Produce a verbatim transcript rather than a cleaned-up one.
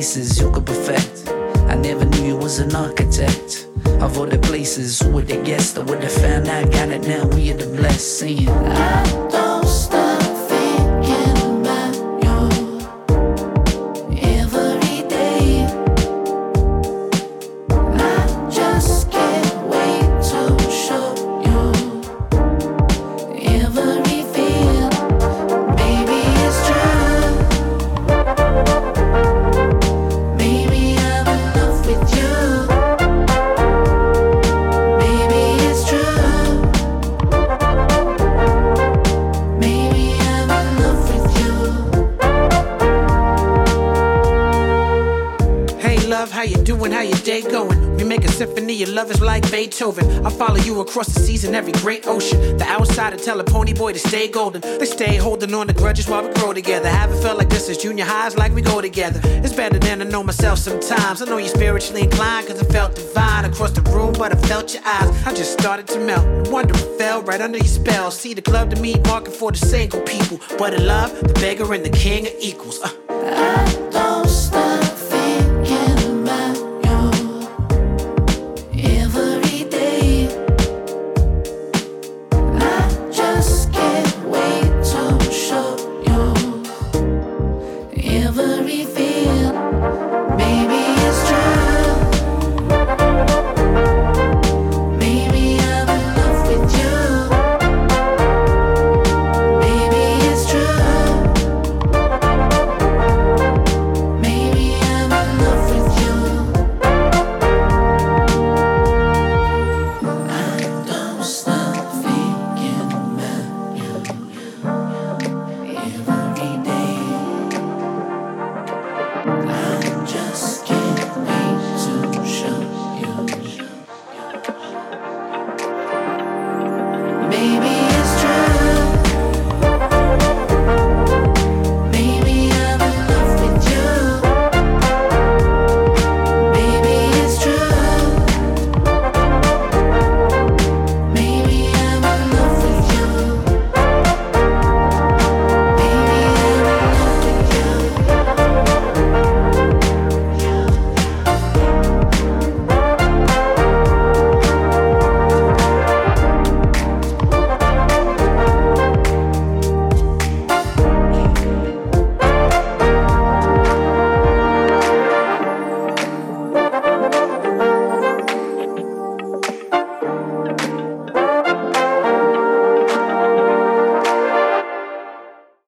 faces you could perfect. I never knew you was an architect of all the places. Who would have guessed? I would have found out. Got it now, we are the blessed. Saying I don't stop thinking about you every day. And I just can't wait to show you every feel. Baby, it's true. Baby, I'm in love with you. Baby, it's true. Baby, I'm in love with you. Hey love, how you doing? How your day going? We make a symphony, your love is like Beethoven. I follow you across the seas and every great ocean. The outsider tell a pony boy to stay golden. They stay holding on to grudges while we grow together. Haven't felt like this since junior highs, like we go together. It's better than I know myself sometimes. I know you're spiritually inclined, cause I felt divine across the room, but I felt your eyes. I just started to melt. No wonder I fell right under your spell. See the club to meet, marking for the single people. But in love, the beggar and the king are equals. Uh. I